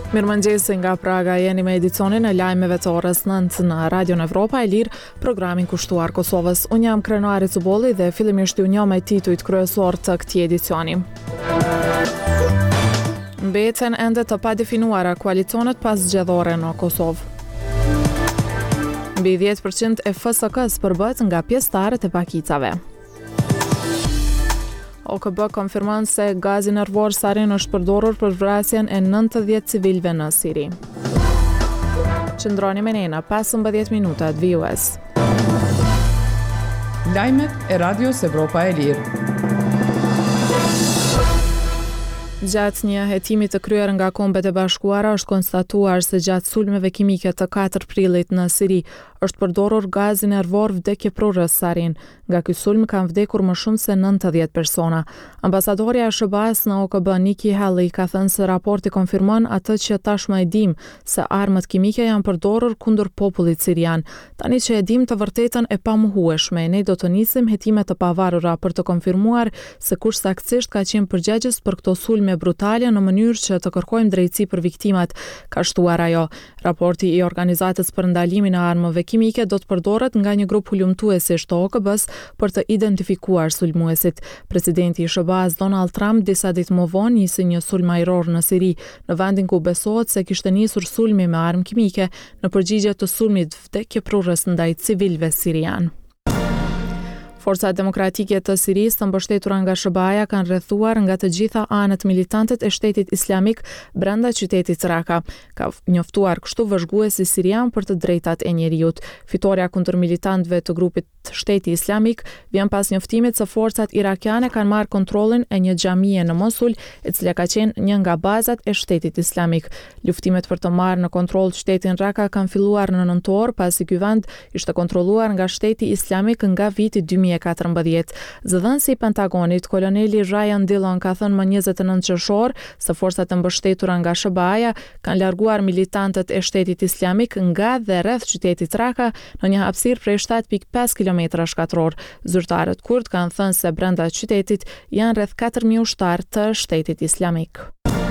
Mirëmëngjesi nga Praga, jeni me edicionin e lajmeve të orës 9 në Radion Evropa e Lirë, programin kushtuar Kosovës. Unë jam Krenari Cubolli dhe fillimisht ju njoh me titujt kryesor të këtij edicioni. Mbeten ende të padefinuara koalicionet pas zgjedhore në Kosovë. Mbi 10% e FSK-s përbët nga pjesëtarët e pakicave. OKB konfirmon se gazi nervor sarin është përdorur për vrasjen e 90 civilëve në Siri. Qëndroni me ne në 15 minutat VOS. Lajmet e Radios Evropa e Lirë. Gjatë një hetimi të kryer nga Kombet e Bashkuara është konstatuar se gjatë sulmeve kimike të 4 prillit në Siri është përdorur gazi nervor vdekjeprurës sarin. Nga ky sulm kanë vdekur më shumë se 90 persona. Ambasadorja e SBA-s në OKB Nikki Haley ka thënë se raporti konfirmon atë që tashmë e dim, se armët kimike janë përdorur kundër popullit sirian. Tani që e dim të vërtetën e pamohueshme, ne do të nisim hetime të pavarura për të konfirmuar se kush saktësisht ka qenë përgjegjës për këto sulme brutale në mënyrë që të kërkojmë drejtësi për viktimat, ka shtuar ajo. Raporti i Organizatës për Ndalimin e Armëve Kimike do të përdoret nga një grup hulumtuesish të OKB-s për të identifikuar sulmuesit. Presidenti i SBA-s Donald Trump disa ditë më vonë nisi një sulm ajror në Siri, në vendin ku besohet se kishte nisur sulmi me armë kimike në përgjigje të sulmit vdekjeprurës ndaj civilëve sirian. Forcat demokratike të Sirisë të mbështetura nga SBA-ja kanë rrethuar nga të gjitha anët militantet e shtetit islamik brenda qytetit Raqqa. Ka njoftuar kështu vëzhguesi sirian për të drejtat e njerëzit. Fitoria kundër militantëve të grupit Shteti Islamik vjen pas njoftimit se forcat irakiane kanë marrë kontrollin e një xhamie në Mosul, e cila ka qenë një nga bazat e Shtetit Islamik. Luftimet për të marrë në kontroll shtetin Raqqa kanë filluar në nëntor, pasi ky vend ishte kontrolluar nga Shteti Islamik nga viti 2014. Zëdhënësi i Pentagonit, koloneli Ryan Dillon, ka thënë më 29 qershor se forcat e mbështetura nga SBA-ja kanë larguar militantët e Shtetit Islamik nga dhe rreth qytetit Raqqa në një hapësirë prej 7.5 kilometra shkatror. Zyrtarët kurd kanë thënë se brenda qytetit janë rreth 4.000 ushtarë të Shtetit Islamik.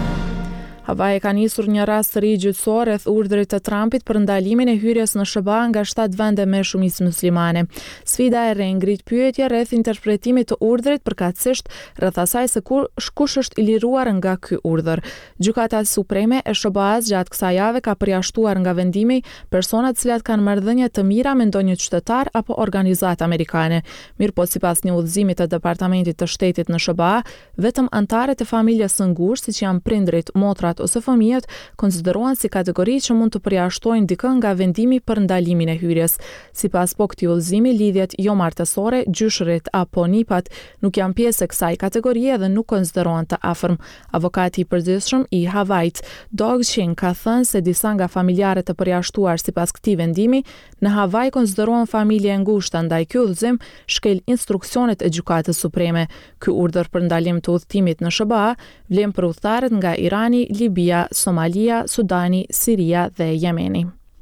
Havaj ka nisur një rast të ri gjyqësor rreth urdhrit të Trumpit për ndalimin e hyrjes në SBA nga 7 vende me shumicë muslimane. Sfida e re ngrit pyetje rreth interpretimit të urdhrit, përkatësisht rreth asaj se kush është i liruar nga ky urdhër. Gjykata Supreme e SBA-s gjatë kësaj jave ka përjashtuar nga vendimi persona të cilat kanë marrëdhënie të mira me ndonjë qytetar apo organizatë amerikane. Mirëpo sipas një udhëzimi të Departamentit të Shtetit në SBA, vetëm anëtarët e familjes së ngushtë, siç janë prindrit, motrat ose fëmijët, konsiderohen si kategori që mund të përjashtojnë dikën nga vendimi për ndalimin e hyrjes. Sipas këtij udhëzimi, lidhjet jo martësore, gjyshërit apo nipat nuk janë pjesë e kësaj kategorie dhe nuk konsiderohen të afërm. Avokati i përgjithshëm i Havajt, Doug Chin, ka thënë se disa nga familjarët e përjashtuar sipas këtij vendimi në Havaj konsiderohen familje e ngushtë, ndaj ky udhëzim shkel instruksionet e Gjykatës Supreme. Ky urdhër për ndalim të udhëtimit në SBA vlen për udhëtarët nga Irani, Libia, Somalia, Sudani, Siria dhe Jemeni.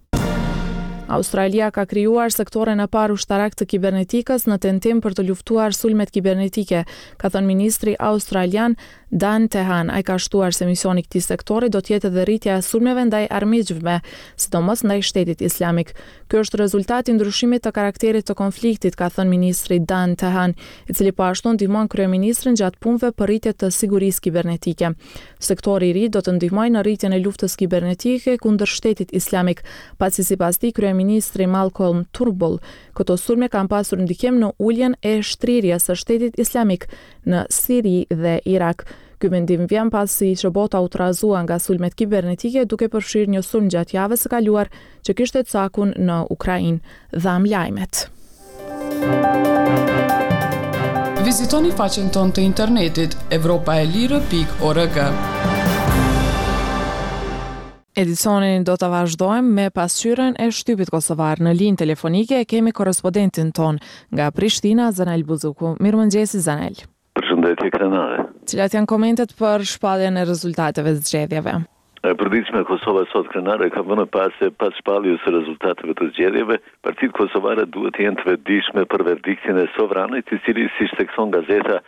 Australia ka krijuar sektorin e parë ushtarak të kibernetikës në tentim për të luftuar sulmet kibernetike, ka thënë ministri australian Dan Tehan. Ai ka shtuar se misioni i këtij sektori do të jetë edhe rritja e sulmeve ndaj armiqve, sidomos ndaj Shtetit Islamik. Ky është rezultati i ndryshimit të karakterit të konfliktit, ka thënë ministri Dan Tehan, i cili po ashtu ndihmon kryeministrin gjatë punëve për rritje të sigurisë kibernetike. Sektori i ri do të ndihmojë në rritjen e luftës kibernetike kundër Shtetit Islamik, pasi sipas tij kryeministri Malcolm Turnbull, këto sulme kanë pasur ndikim në uljen e shtrirjes së Shtetit Islamik në Siri dhe Irak. Ky vendim vjen pasi që bota u trazua nga sulmet kibernetike, duke përfshirë një sulm gjatë javës së kaluar që kishte cakun në Ukrainë. Dham lajmet. Vizitoni faqen tonë të internetit evropaelire.org. Edicionin do të vazhdojmë me pasqyrën e shtypit kosovar. Në linjë telefonike kemi korrespondentin ton nga Prishtina, Zanel Buzuku. Mirëmëngjesi, Zanel. Përshëndetje, Krenare. Cilat janë komentet për shpalljen e rezultateve të zgjedhjeve? E përditshme e Kosova sot, Krenare, ka vënë pas shpalljes së rezultateve të zgjedhjeve, partitë kosovare duhet të jenë të vetëdijshme për verdiktin e sovranit, i cili, siç thekson gazeta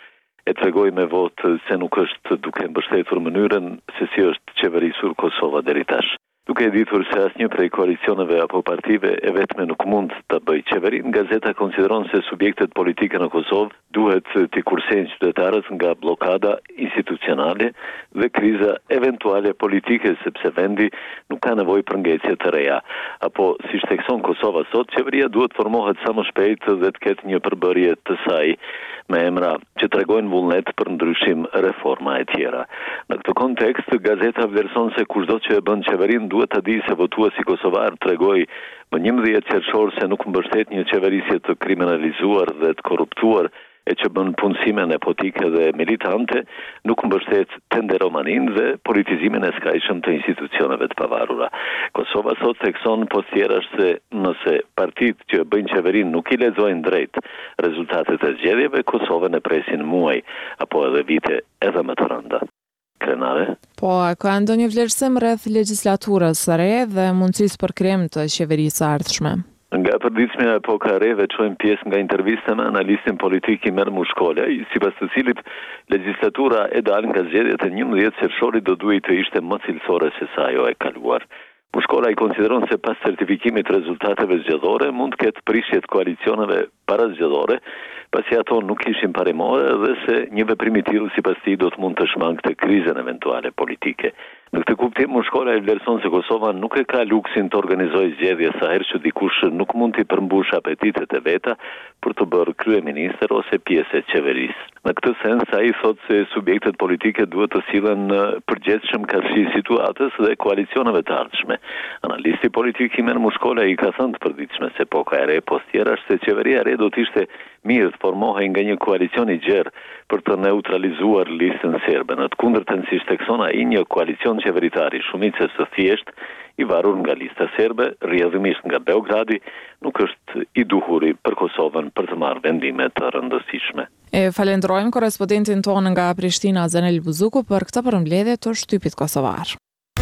e tregoi me votë se nuk është duke mbështetur mënyrën se si është qeverisur Kosova deri tash. Duke e ditur se asnjë prej koalicioneve apo partive e vetme nuk mund të bëjë qeverin, gazeta konsideron se subjektet politike në Kosovë duhet t'i kursejnë qytetarët nga blokada institucionale dhe kriza eventuale politike, sepse vendi nuk ka nevojë për ngjecje të reja. Apo, siç thekson Kosova sot, qeveria duhet formohet sa më shpejt dhe të ketë një përbërje të saj me emra që tregojnë vullnet për ndryshim, reforma e tjera. Në këtë kontekst, gazeta vlerëson se kushdo që e bën qeverin duhet të di se votuesi kosovar tregoi më 11 qershor se nuk mbështet një qeverisje të kriminalizuar dhe të korruptuar e që bën punësime nepotike dhe militante, nuk mbështet tenderomanin dhe politizimin e skajshëm të institucioneve të pavarura. Kosova sot thekson postierash se nëse partitë që bëjnë qeverin nuk i lexojnë drejt rezultatet e zgjedhjeve, Kosovën e presin muaj apo edhe vite edhe më të rënda. Krenare? Po, ka ndonjë vlerësim rreth legjislaturës së re dhe mundësisë për krijim të qeverisë së ardhshme? Nga përditshmja e Epoka e Re veçojmë pjesë nga intervista me analistin politik Imer Mushkola, sipas të cilit legjislatura e dalë nga zgjedhjet e 11 qershorit do duhej të ishte më cilësore se sa ajo e kaluar. Mushkola i konsideron se pas certifikimit rezultateve zgjedhore mund të ketë prishje të koalicioneve parazgjedhore, pasi ato nuk ishin parimohe dhe se një veprim i tillë sipas tij do të mund të shmangte krizën eventuale politike. Në këtë kuptim, Mushkola e vlerëson se Kosova nuk e ka luksin të organizojë zgjedhje sa herë që dikush nuk mund t'i përmbush apetitet e veta për të bërë kryeministër ose pjesë e qeverisë. Në këtë sens, ai thotë se subjektet politike duhet të sillen përgjithshëm karshi situatës dhe koalicioneve të ardhshme. Analisti politik Imer Mushkola i ka thënë të përditshme se Epoka e Re postierash se qeveria e re do të ishte mirë të formohej nga një koalicion i gjerë për të neutralizuar listën serbe. Në të kundërtën, siç thekson ai, një koalicion qeveritari shumicës së thjeshtë i varur nga lista serbe, rrjedhimisht nga Beogradi, nuk është i duhuri për Kosovën për të marrë vendime të rëndësishme. E falenderojmë korrespondentin tonë nga Prishtina, Zanel Buzuku, për këtë përmbledhje të shtypit kosovar.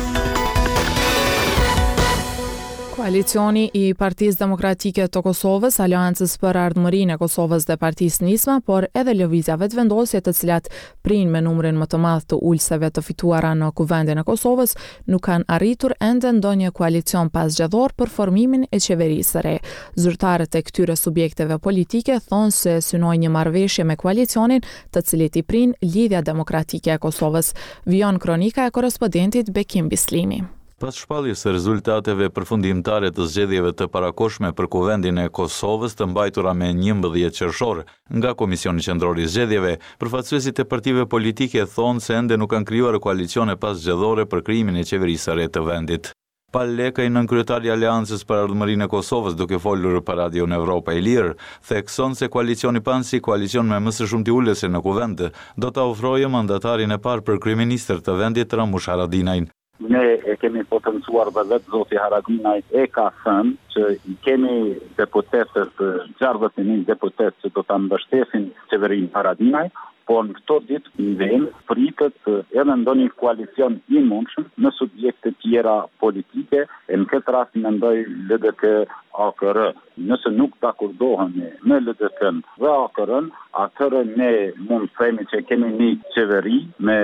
Koalicioni i Partisë Demokratike të Kosovës, Aleancës për Ardhmërinë e Kosovës dhe Partisë Nisma, por edhe lëvizjave të vendosje të cilat prinë me numrin më të madh të ulëseve të fituara në Kuvendin e Kosovës, nuk kanë arritur ende ndonjë koalicion pasgjedhor për formimin e qeverisë së re. Zyrtarët e këtyre subjekteve politike thonë se synojnë një marrëveshje me koalicionin, të cilit i prinë Lidhja Demokratike e Kosovës. Vijon kronika e korrespondentit Bekim Bislimi. Pas shpalljes së rezultateve përfundimtare të zgjedhjeve të parakohshme për Kuvendin e Kosovës të mbajtura me 11 qershor nga Komisioni Qendror i Zgjedhjeve, përfaqësuesit e partive politike thonë se ende nuk kanë krijuar koalicione pasgjedhore për krijimin e qeverisë së re të vendit. Pal Lekaj, nënkryetari i Aleancës për Ardhmërinë e Kosovës, duke folur për Radio Evropa e Lirë, thekson se koalicioni PAN si koalicion me më së shumti ulëse në kuvend do ta ofrojë mandatarin e parë për kryeministër të vendit Ramush Haradinaj. Ne e kemi potencuar dhe vetë zoti Haradinaj e ka thënë që kemi deputetët, 60.000 deputetë që do të mbështesin qeverinë Haradinaj, por në këto ditë në vend pritet edhe ndonjë koalicion i mundshëm në subjekte tjera politike, e në këtë rast mendoj LDK AKR. Nëse nuk dakordohemi me LDK-n dhe AKR-n, atëherë ne mund të themi që kemi një qeveri me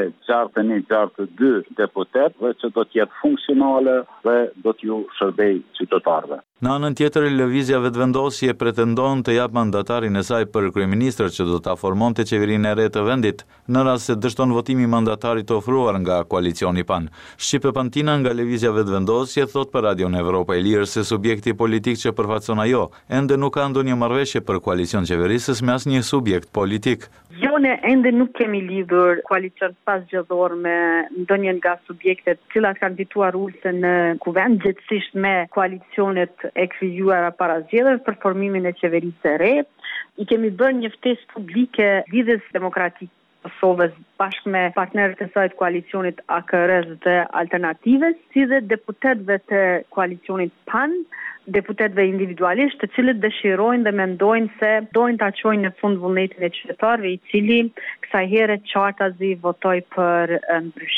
62 deputet dhe që do të jetë funksionale dhe do t'ju shërbej qytetarëve. Në anën tjetër, lëvizja vetëvendosje pretendon të jap mandatarin e saj për kryeministër që do ta formonte qeverinë e re të vendit, në rast se dështon votimi mandatarit të ofruar nga koalicioni PAN. Shqipe Pantina nga lëvizja vetëvendosje thot për Radio Evropa e Lirë se subjekti politik që përfaqëson ajo ende nuk ka ndonjë marrëveshje për koalicion qeverisës me asnjë subjekt politik. Jo, ne ende nuk kemi lidhur koalicion pasgjedhor me ndonjë nga subjektet të cilat kanë fituar ulëse në kuvend, gjithsesi me koalicionet e krijuara para zgjedhjeve për formimin e qeverisë së re. I kemi bërë një ftesë publike Lidhjes Demokratike Kosovës bashkë me partnerët e saj të koalicionit AKR-s dhe Alternativës, si dhe deputetëve të koalicionit PAN, deputetëve individualisht, të cilët dëshirojnë dhe mendojnë se dojnë ta çojnë në fund vullnetin e qytetarëve, i cili kësaj here qartazi votoi për ndryshim.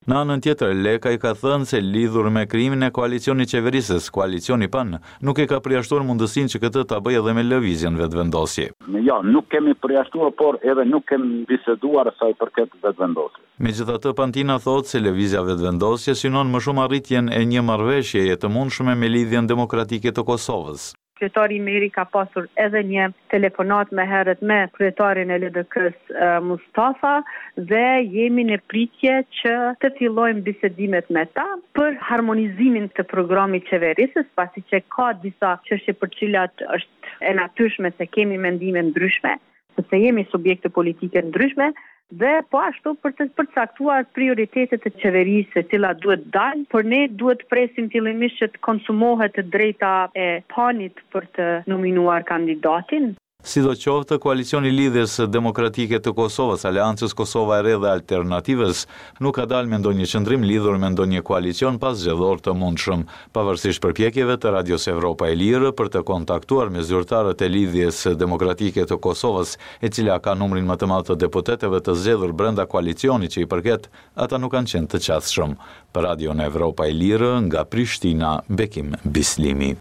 Në anën tjetër, Lekaj ka thënë se lidhur me krijimin e koalicionit qeverisës, koalicioni PAN nuk e ka përjashtuar mundësinë që këtë ta bëjë edhe me lëvizjen vetvendosje. Ja, nuk kemi përjashtuar, por edhe nuk kemi biseduar sa i përket vetvendosjes. Megjithatë, Pantina thotë se lëvizja vetvendosje synon më shumë arritjen e një marrëveshjeje të mundshme me lidhjen demokratike të Kosovës. Kryetari Meri ka pasur edhe një telefonat më herët me kryetarin e LDK-s Mustafa dhe jemi në pritje që të fillojmë bisedimet me ta për harmonizimin të programit qeverisës, pasi që ka disa çështje për cilat është e natyrshme se kemi mendime ndryshme, sepse jemi subjekte politike ndryshme, dhe po ashtu për të përcaktuar prioritetet e qeverisë, e cila duhet dalë, por ne duhet të presim fillimisht që të konsumohet drejta e PAN-it për të nominuar kandidatin. Sidoqoftë, koalicioni lidhjes demokratike të Kosovës, Aleancës Kosova e Re dhe Alternativës, nuk ka dalë me ndonjë qëndrim lidhur me ndonjë koalicion pas zgjedhor të mundshëm, pavarësisht përpjekjeve të Radios Evropa e Lirë për të kontaktuar me zyrtarët e lidhjes demokratike të Kosovës, e cila ka numrin më të madh të deputetëve të zgjedhur brenda koalicionit që i përket, ata nuk kanë qenë të qasshëm. Për Radion Evropa e Lirë, nga Prishtina, Bekim Bislimi.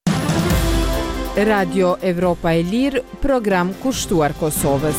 Radio Evropa e Lirë, program kushtuar Kosovës.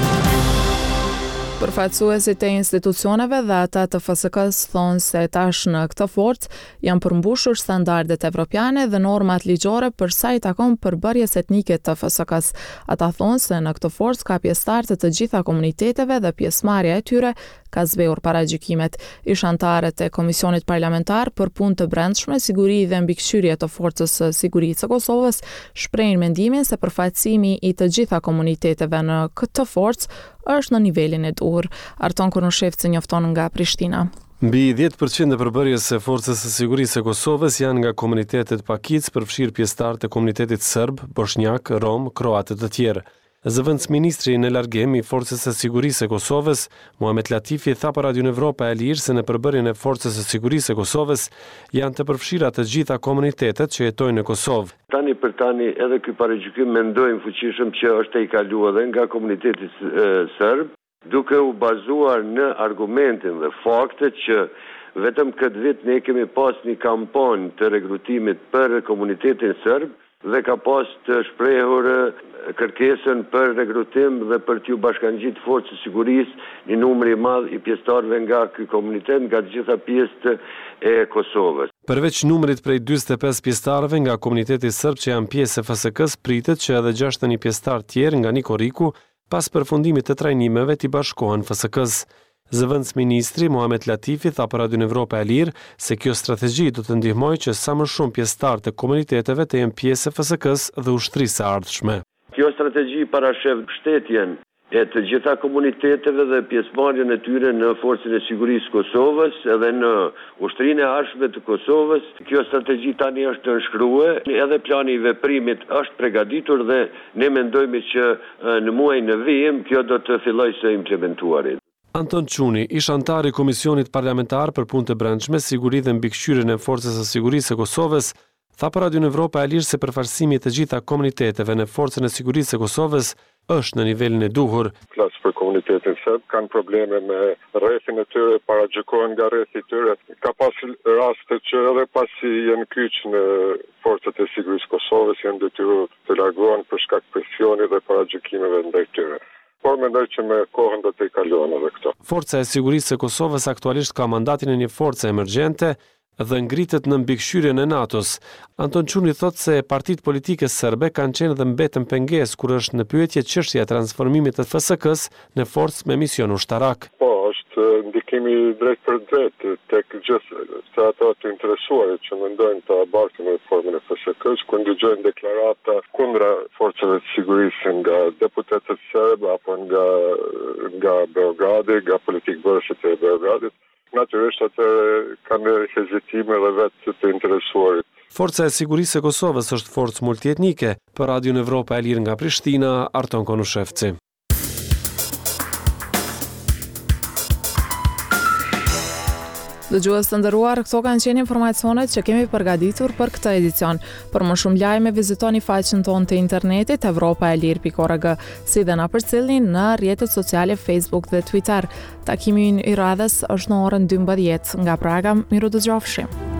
Përfaqësuesit e institucioneve dhe ata të FSK-s thonë se tash në këtë forcë janë përmbushur standardet evropiane dhe normat ligjore për sa i takon përbërjes etnike të FSK-s. Ata thonë se në këtë forcë ka pjesëtarë të gjitha komuniteteve dhe pjesëmarrja e tyre ka zbehur paragjykimet. Ish anëtarët e Komisionit Parlamentar për Punë të Brendshme, Siguri dhe Mbikëqyrje të Forcës së Sigurisë së Kosovës shprehin mendimin se përfaqësimi i të gjitha komuniteteve në këtë forcë është në nivelin e duhur. Arton Konushevci njofton nga Prishtina. Mbi 10% e përbërjes së Forcës së Sigurisë së Kosovës janë nga komunitetet pakic, përfshirë pjesëtarë të komunitetit serb, bosnjak, rom, kroatë të tjerë. Zëvendësministri në largim i Forcës së Sigurisë së Kosovës, Muhamet Latifi, tha për Radion Evropa e Lirë se në përbërjen e Forcës së Sigurisë së Kosovës janë të përfshira të gjitha komunitetet që jetojnë në Kosovë. Tani për tani edhe ky paragjykim mendojmë fuqishëm që është e kaluar edhe nga komuniteti serb, duke u bazuar në argumentin dhe faktet që vetëm këtë vit ne kemi pas një kampanjë të rekrutimit për komunitetin serb dhe ka pas të shprehur kërkesën për rekrutim dhe për t'ju bashkangjit Forcës së Sigurisë një numër i madh i pjesëtarëve nga ky komunitet, nga të gjitha pjesët e Kosovës. Përveç numrit prej 45 pjesëtarëve nga komuniteti serb që janë pjesë e FSK-s, pritet që edhe 61 pjesëtar tjerë nga Nikoriku pas përfundimit të trajnimeve t'i bashkohen FSK-s. Zëvendësministri Muhamet Latifi tha për Radion Evropa e Lirë se kjo strategji do të ndihmojë që sa më shumë pjesëtarë të komuniteteve të jenë pjesë e FSK-s dhe ushtrisë së ardhshme. Kjo strategji parashef mbështetjen e të gjitha komuniteteve dhe pjesëmarrjen e tyre në Forcën e Sigurisë së Kosovës edhe në ushtrinë e ardhshme të Kosovës. Kjo strategji tani është të nënshkruar, edhe plani i veprimit është përgatitur dhe ne mendojmë që në muajin e vijim kjo do të fillojë së implementuarit. Anton Çuni, ish antar i Komisionit Parlamentar për Punë të Brendshme, Siguri dhe Mbikëqyrjen e Forcës së Sigurisë së Kosovës, tha për Radion Evropa e Lirë se përfaqësimi i të gjitha komuniteteve në Forcën e Sigurisë së Kosovës është në nivelin e duhur. Klasë për komunitetin serb kanë probleme me rrethin e tyre, paragjykohen nga rrethi i tyre. Ka pas raste që edhe pasi janë kyç në Forcat e Sigurisë së Kosovës janë detyruar të largohen për shkak presionit dhe paragjykimeve ndaj tyre. Por mendoj që me kohën do të kalojnë edhe këto. Forca e Sigurisë së Kosovës aktualisht ka mandatin e një force emergjente dhe ngritet në mbikëqyrjen e NATO-s. Anton Çuni thotë se partitë politike serbe kanë qenë dhe mbetën pengesë kur është në pyetje çështja e transformimit të FSK-s në forcë me mision ushtarak. Po, është ndikimi drejt për drejt tek gjithë se ato të interesuarit që mendojnë të abartin në reformën e FSK-s, kur ndëgjojnë deklarata kundra forcave të sigurisë nga deputetët serb apo nga Beogradi, nga politikbërësit e Beogradit. Natyrisht atë kanë hezitime dhe vetë të interesuarit. Forca e Sigurisë së Kosovës është forcë multietnike. Për Radion Evropa e Lirë nga Prishtina, Arton Konushevci. Dëgjues të nderuar, këto kanë qenë informacionet që kemi përgatitur për këtë edicion. Për më shumë lajme vizitoni faqen tonë të internetit evropaelir.org, si dhe na përcjellni në rrjetet sociale Facebook dhe Twitter. Takimi i radhës është në orën 12 nga Praga. Miru dëgjofshim.